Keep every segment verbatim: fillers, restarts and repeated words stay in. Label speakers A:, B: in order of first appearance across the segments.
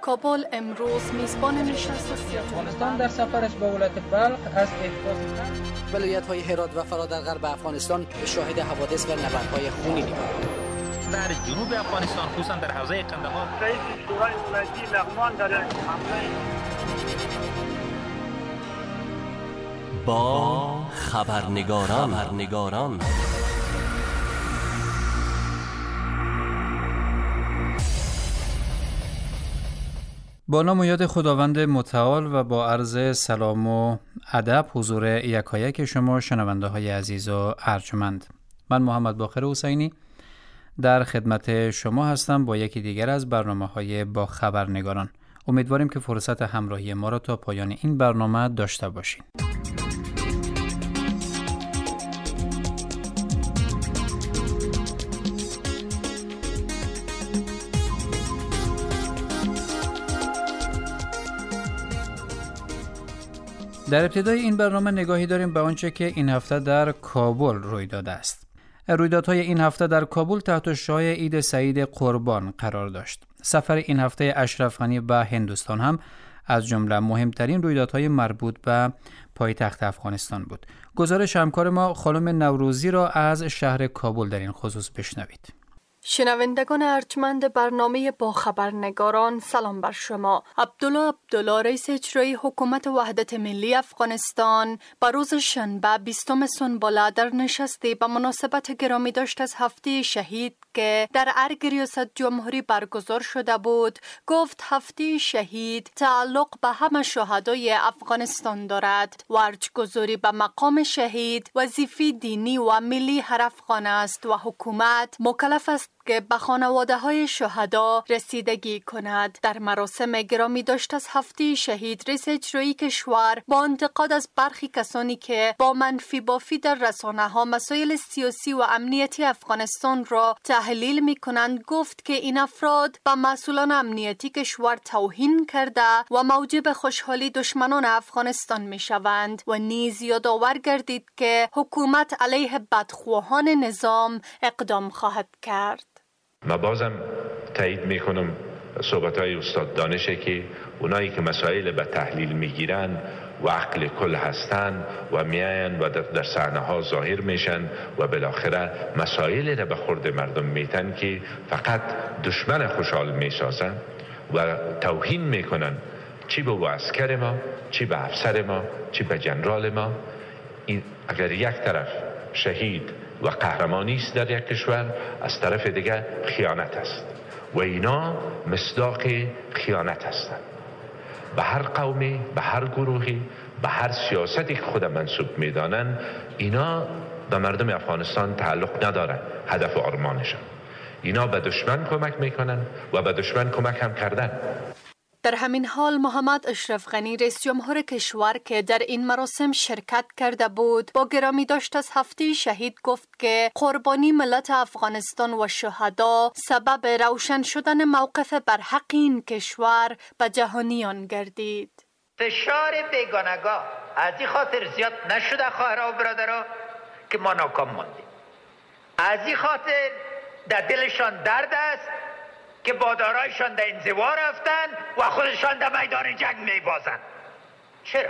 A: کابل امروز میزبان نشست سیاسی
B: افغانستان در سفرش به ولایت بلخ از احداث
C: ولایت‌های هرات و فرادر غرب افغانستان به شاهد حوادث و نبردهای خونی نگاه
D: در جنوب افغانستان خصوصا در حوزه قندهار
E: رئیس شورای ولایتی لغمان در حمله
F: با خبرنگاران خبرنگاران
G: با نام و یاد خداوند متعال و با عرض سلام و ادب حضور یکایک شما شنونده های عزیز و ارجمند، من محمد باقر حسینی در خدمت شما هستم با یکی دیگر از برنامه های با خبرنگاران. امیدواریم که فرصت همراهی ما را تا پایان این برنامه داشته باشین. در ابتدای این برنامه نگاهی داریم به آنچه که این هفته در کابل روی داده است. رویدادهای این هفته در کابل تحت شعاع عید سعید قربان قرار داشت. سفر این هفته اشرف غنی به هندوستان هم از جمله مهمترین رویدادهای مربوط به پایتخت افغانستان بود. گزارش همکار ما خانم نوروزی را از شهر کابل در این خصوص بشنوید.
A: شنوندگان ارجمند برنامه با خبرنگاران، سلام بر شما. عبدالله عبدالله رئیس اجرایی حکومت وحدت ملی افغانستان به روز شنبه بیستم سنباله در نشستی به مناسبت گرامی داشت از هفته شهید که در ارگ ریاست جمهوری برگزار شده بود گفت هفته شهید تعلق به همه شهدای افغانستان دارد و ارجگذاری به مقام شهید وظیفه دینی و ملی هر افغان است و حکومت مکلف است که به خانواده های شهدا رسیدگی کند. در مراسم گرامی داشت از هفته شهید رئیس اجرایی کشور با انتقاد از برخی کسانی که با منفی بافی در رسانه ها مسائل سیاسی و امنیتی افغانستان را تحلیل می کنند گفت که این افراد به مسئولان امنیتی کشور توهین کرده و موجب خوشحالی دشمنان افغانستان می شوند و نیز یادآور گردید که حکومت علیه بدخواهان نظام اقدام خواهد کرد.
H: ما بازم تایید میکنم صحبت‌های استاد دانشه که اونایی که مسائل به تحلیل میگیرن و عقل کل هستن و میاین و در صحنه ها ظاهر میشن و بالاخره مسائل را به خورد مردم میتن که فقط دشمن خوشحال میسازن و توهین میکنن چی به عسکر ما، چی به افسر ما، چی به جنرال ما. این اگر یک طرف شهید و قهرمانی است در یک کشور، از طرف دیگر خیانت است و اینا مصداق خیانت هستند. به هر قومی، به هر گروهی، به هر سیاستی که خود منسوب میدانند، اینا به مردم افغانستان تعلق ندارن. هدف و آرمانشان اینا به دشمن کمک میکنن و به دشمن کمک هم کردن.
A: در همین حال محمد اشرف غنی رئیس جمهور کشور که در این مراسم شرکت کرده بود با گرامی داشت از هفته شهید گفت که قربانی ملت افغانستان و شهدا سبب روشن شدن موقف برحق این کشور به جهانیان گردید.
I: فشار بیگانگاه از این خاطر زیاد نشده خواهرها و برادرها که ما ناکام ماندیم. از این خاطر در دلشان درد است که بادارایشان در انزوا رفتن و خودشان در میدان جنگ میبازن. چرا؟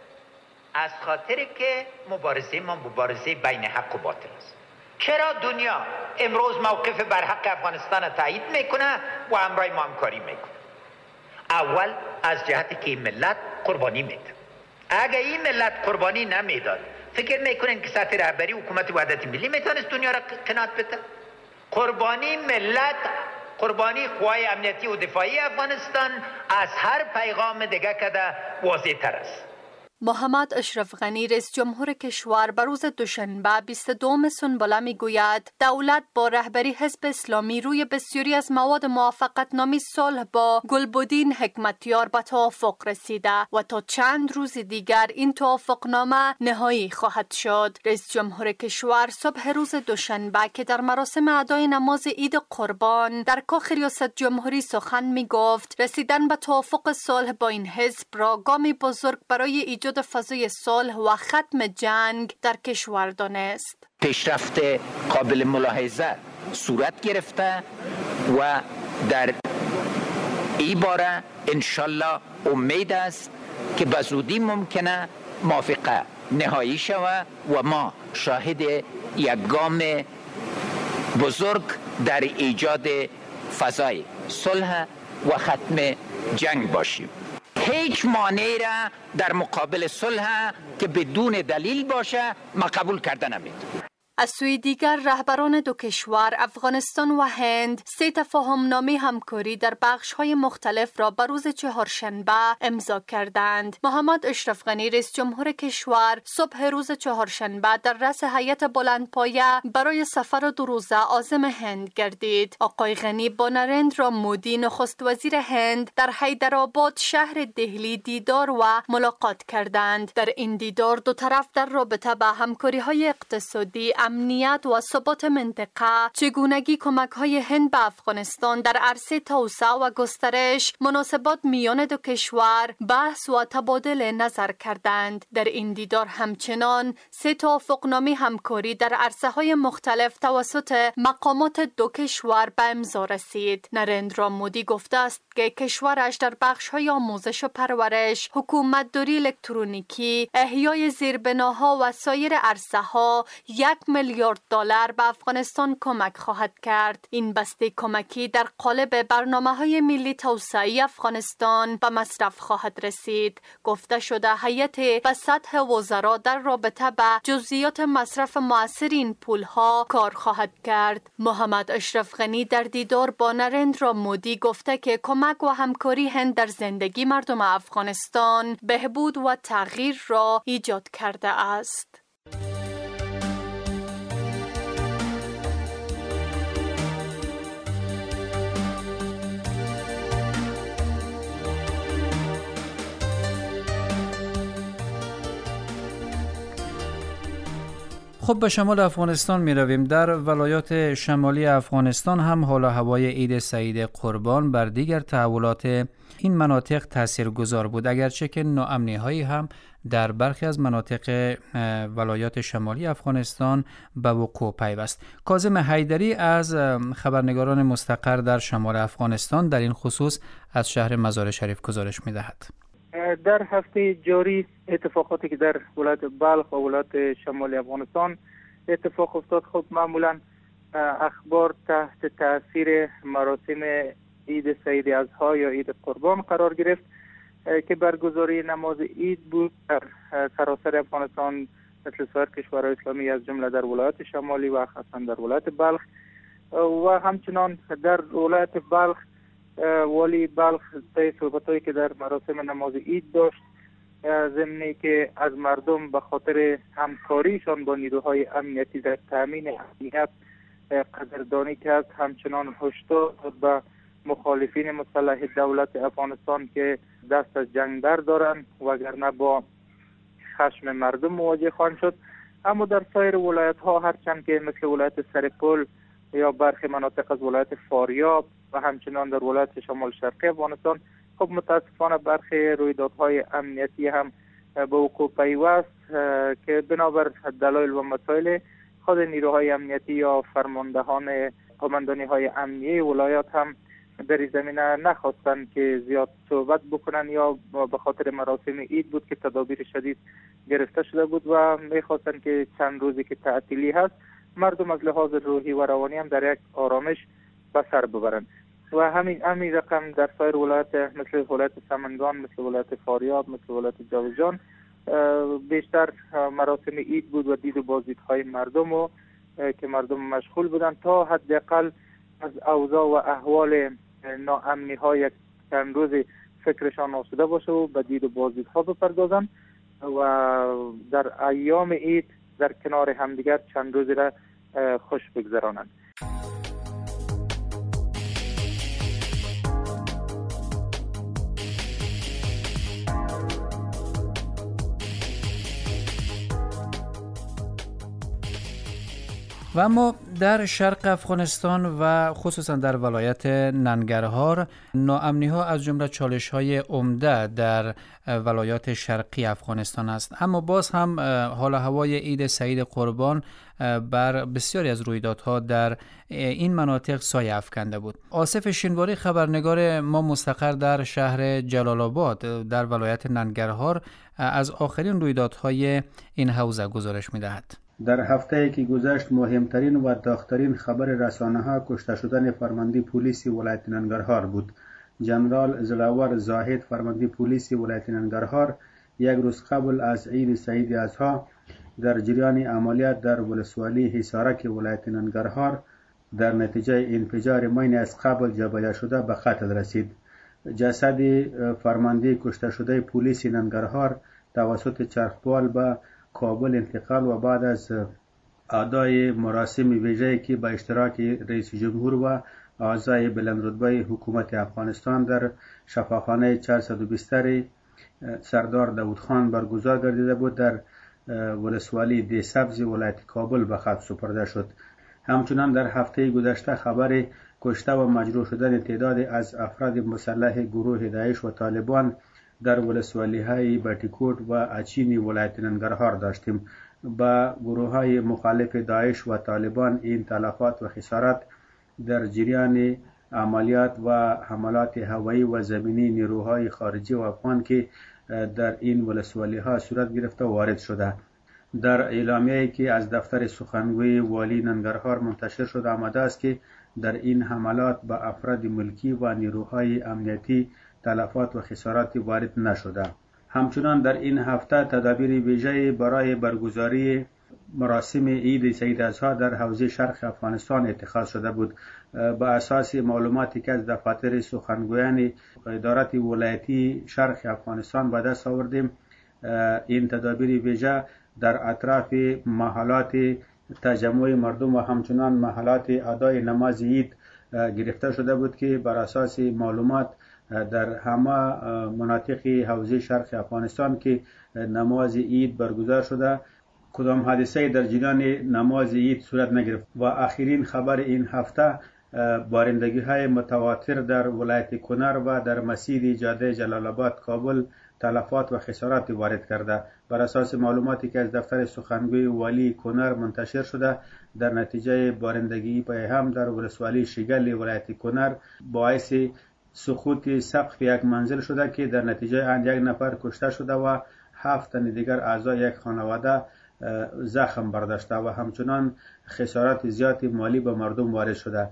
I: از خاطر که مبارزه ما مبارزه بین حق و باطل است. چرا دنیا امروز موقف بر حق افغانستان را تایید میکنه و همراه ما همکاری میکنه؟ اول از جهتی که این ملت قربانی میده. اگه این ملت قربانی نمیداد فکر میکنن که سطح رهبری حکومت وحدت ملی میتونست دنیا را قناعت بده؟ قربانی ملت، قربانی قوای امنیتی و دفاعی افغانستان از هر پیغام دیگه کده واضح تر است.
A: محمد اشرف غنی رئیس جمهور کشور بر روز دوشنبه بیست و دوم سنباله میگوید دولت با رهبری حزب اسلامی روی بسیاری از مواد موافقتنامه صلح با گلبدین حکمتیار به توافق رسیده و تا چند روز دیگر این توافقنامه نهایی خواهد شد. رئیس جمهور کشور صبح روز دوشنبه که در مراسم ادای نماز عید قربان در کاخ ریاست جمهوری سخن میگفت رسیدن به توافق صلح با این حزب را گامی بزرگ برای ایجاد فضای صلح و ختم جنگ در کشور دانست.
I: پیشرفت قابل ملاحظه صورت گرفته و در این باره انشالله امید است که به زودی ممکنه موافقه نهایی شود و ما شاهد یک گام بزرگ در ایجاد فضای صلح و ختم جنگ باشیم. هیچ مانعی را در مقابل صلح که بدون دلیل باشه ما قبول کرده نمید.
A: از سوی دیگر رهبران دو کشور افغانستان و هند سه تفاهم‌نامه همکاری در بخش‌های مختلف را به روز چهارشنبه امضا کردند. محمد اشرف غنی رئیس جمهور کشور صبح روز چهارشنبه در رأس هیئت بلندپایه برای سفر دو روزه عازم هند گردید. آقای غنی با نریندرا مودی نخست وزیر هند در حیدرآباد شهر دهلی دیدار و ملاقات کردند. در این دیدار دو طرف در رابطه به همکاری‌های اقتصادی، امنیت و ثبات منطقه، چگونگی کمک‌های هند به افغانستان در عرصه توسعه و گسترش، مناسبات میان دو کشور بحث و تبادل نظر کردند. در این دیدار همچنان سه توافقنامه همکاری در عرصه‌های مختلف توسط مقامات دو کشور به امضا رسید. نریندرا مودی گفته است که کشورش در بخش‌های آموزش و پرورش، حکومتداری الکترونیکی، احیای زیربناها و سایر عرصه‌ها یک میلیارد دلار به افغانستان کمک خواهد کرد. این بسته کمکی در قالب برنامه‌های ملی توسعه افغانستان به مصرف خواهد رسید. گفته شده هیئت به سطح وزرا در رابطه به جزئیات مصرف مؤثر این پول‌ها کار خواهد کرد. محمد اشرف غنی در دیدار با نریندرا مودی گفته که کمک و همکاری هند در زندگی مردم افغانستان بهبود و تغییر را ایجاد کرده است.
G: خب به شمال افغانستان می رویم. در ولایات شمالی افغانستان هم حال و هوای عید سعید قربان بر دیگر تحولات این مناطق تاثیرگذار بود، اگرچه که ناامنی هایی هم در برخی از مناطق ولایات شمالی افغانستان به وقوع پیوست. کاظم حیدری از خبرنگاران مستقر در شمال افغانستان در این خصوص از شهر مزار شریف گزارش می دهد.
B: در هفته جاری اتفاقاتی که در ولایت بلخ و ولایت شمالی افغانستان اتفاق افتاد، خب معمولا اخبار تحت تاثیر مراسم عید سعید اضحی یا عید قربان قرار گرفت که برگزاری نماز عید بود در سراسر افغانستان مثل سایر کشورهای اسلامی از جمله در ولایت شمالی و خاصا در ولایت بلخ و همچنان در ولایت بلخ والی بلخ طی صحبت‌هایی که در مراسم نماز عید داشت ضمنی که از مردم به خاطر همکاریشان با نیروهای امنیتی در تامین امنیت قدردانی کرد، همچنان هشدار داد به مخالفین مسلح دولت افغانستان که دست از جنگ بردارند وگرنه با خشم مردم مواجه خواهند شد. اما در سایر ولایت ها هرچند که مثل ولایت سرپل یا برخی مناطق از ولایت فاریاب و همچنان در ولایت شمال شرقی افغانستان خب متاسفانه برخی رویدادهای امنیتی هم به وقوع پیوست که بنابر دلایل و مسائل خود نیروهای امنیتی یا فرماندهان قماندانی های امنیه ولایات هم در این زمینه نخواستند که زیاد صحبت بکنن یا به خاطر مراسم عید بود که تدابیر شدید گرفته شده بود و میخواستند که چند روزی که تعطیلی هست مردم از لحاظ روحی و روانی هم در یک آرامش به سر ببرند و همین همین رقم در سایر ولایت مثل ولایت سمنگان، مثل ولایت فاریاب، مثل ولایت جوزجان بیشتر مراسم عید بود و دید و بازدیدهای مردم و که مردم مشغول بودند تا حداقل از اوضاع و احوال ناامنی های چند روز فکرشان آسوده باشه و به دید و بازدیدها بپردازند و در ایام عید در کنار همدیگر چند روزی را خوش بگذرانند.
G: و اما در شرق افغانستان و خصوصا در ولایت ننگرهار ناامنی ها از جمله چالش های عمده در ولایات شرقی افغانستان است. اما باز هم حال و هوای عید سعید قربان بر بسیاری از رویدادها در این مناطق سایه افکنده بود. آصف شینواری خبرنگار ما مستقر در شهر جلال آباد در ولایت ننگرهار از آخرین رویدادهای این حوزه گزارش می‌دهد.
J: در هفته‌ای که گذشت مهمترین و داغ‌ترین خبر رسانه‌ها کشته شدن فرمانده پلیس ولایت ننگرهار بود. جنرال زلاور زاهد فرمانده پلیس ولایت ننگرهار یک روز قبل از عید سعید اضحی در جریان عملیات در ولسوالی حصارک ولایت ننگرهار در نتیجه انفجار مین از قبل جابجا شده به قتل رسید. جسد فرمانده کشته شده پلیس ننگرهار توسط چرخبال به کابل انتقال و بعد از ادای مراسم ویژه‌ای که به اشتراک رئیس جمهور و اعضای بلندرتبه حکومت افغانستان در شفاخانه چهارصد و بیست سردار داود خان برگزار گردیده بود در ولسوالی دی سبز ولایت کابل به خاک سپرده شد. همچنان در هفته گذشته خبر کشته و مجروح شدن تعداد از افراد مسلح گروه داعش و طالبان در ولسوالی‌های بټیکوټ و اچینی ولایت ننگرهار داشتیم. با گروه‌های مخالف داعش و طالبان این تلفات و خسارات در جریان عملیات و حملات هوایی و زمینی نیروهای خارجی و افغان که در این ولسوالی‌ها صورت گرفته وارد شده. در اعلامیه‌ای که از دفتر سخنگوی والی ننگرهار منتشر شده آمده است که در این حملات به افراد ملکی و نیروهای امنیتی تلفات و خسارات وارد نشده. همچنان در این هفته تدابیر ویژه‌ای برای برگزاری مراسم عید سعید اضحی در حوزه شرق افغانستان اتخاذ شده بود. با اساس معلوماتی که از دفاتر سخنگویان ادارات ولایتی شرق افغانستان به دست آوردیم، این تدابیر ویژه در اطراف محلات تجمع مردم و همچنان محلات ادای نماز عید گرفته شده بود که بر اساس معلومات در همه مناطق حوزه شرق افغانستان که نماز عید برگزار شده کدام حادثه در جریان نماز عید صورت نگرفت. و آخرین خبر این هفته بارندگی های متواتر در ولایت کنر و در مسیر جاده جلال آباد کابل تلفات و خسارات وارد کرده. بر اساس معلوماتی که از دفتر سخنگوی والی کنر منتشر شده، در نتیجه بارندگی پای هم در ولسوالی شگل ولایت کنر باعث سقوط سقف یک منزل شده که در نتیجه آن یک نفر کشته شده و هفت تن دیگر اعضای یک خانواده زخم برداشته و همچنان خسارات زیادی مالی به مردم وارد شده.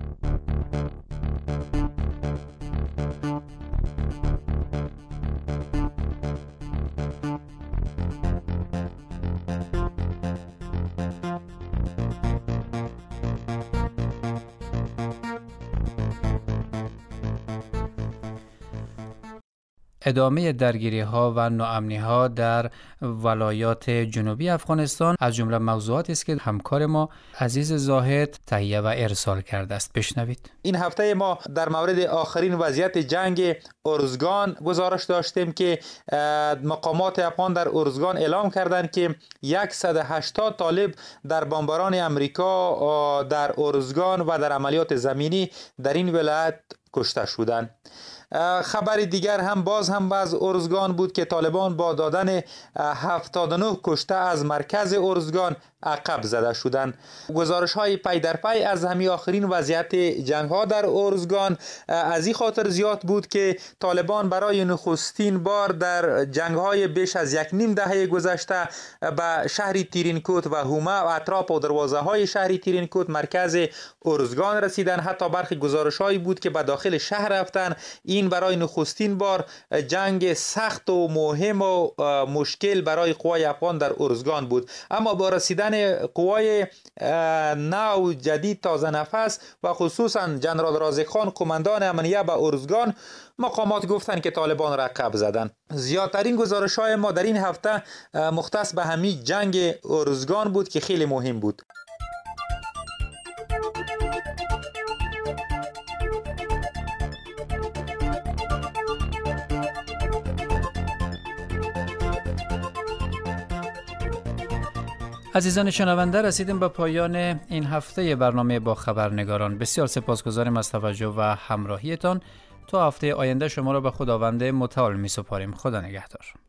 G: ادامه درگیری ها و ناامنی ها در ولایات جنوبی افغانستان از جمله موضوعاتی است که همکار ما عزیز زاهد تهیه و ارسال کرده است. بشنوید.
C: این هفته ما در مورد آخرین وضعیت جنگ ارزگان گزارش داشتیم که مقامات افغان در ارزگان اعلام کردند که صد و هشتاد طالب در بمباران امریکا در ارزگان و در عملیات زمینی در این ولایت کشته شدند. خبر دیگر هم باز هم از ارزگان بود که طالبان با دادن هفتاد و نه کشته از مرکز ارزگان عقب زده شدند. گزارش های پی در پی از همین آخرین وضعیت جنگ ها در ارزگان از این خاطر زیاد بود که طالبان برای نخستین بار در جنگ های بیش از یک نیم دهه گذشته به شهر تیرینکوت و هومه و اطراف و دروازه های شهر تیرینکوت مرکز ارزگان رسیدن. حتی برخی گزارش هایی بود که به داخل شهر رفتن. این برای نخستین بار جنگ سخت و مهم و مشکل برای قوای افغان در ارزگان بود. اما با رسیدن قوای نو جدید تازه نفس و خصوصا جنرال رازق خان قماندان امنیه به ارزگان، مقامات گفتند که طالبان را عقب زدند. زیادترین گزارش های ما در این هفته مختص به همین جنگ ارزگان بود که خیلی مهم بود.
G: عزیزان شنونده، رسیدیم به پایان این هفته برنامه با خبرنگاران. بسیار سپاسگزاریم از توجه و همراهیتان. تا هفته آینده شما را به خداوند متعال می سپاریم. خدا نگهدار.